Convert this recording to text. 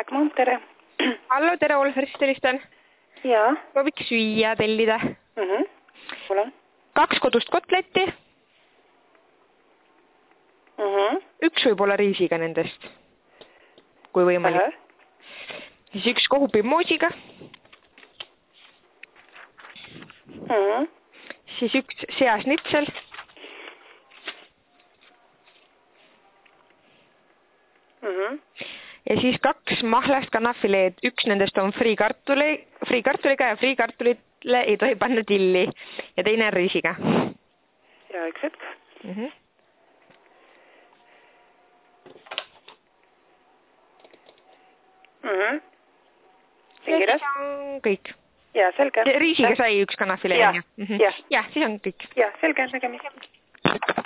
Bachmann, tere. Hallo, tere, Olferist helistan. Jaa. Prooviks süüa tellida. Ole. 2 kodust kotletti. 1 võib-olla riisiga nendest, kui võimalik. Siis 1 kohupi moosiga. Siis 1 seasnitsel. Ja siis 2 mahlast kanafileed. 1 nendest on friikartuliga ja friikartulile ei tohi panna tilli. Ja teine on riisiga. Ja, üks hetk. Siis on kõik. Ja, selge. Riisiga sai 1 kanafilee. Ja, ja, siis on kõik. Ja, selge, nägemist.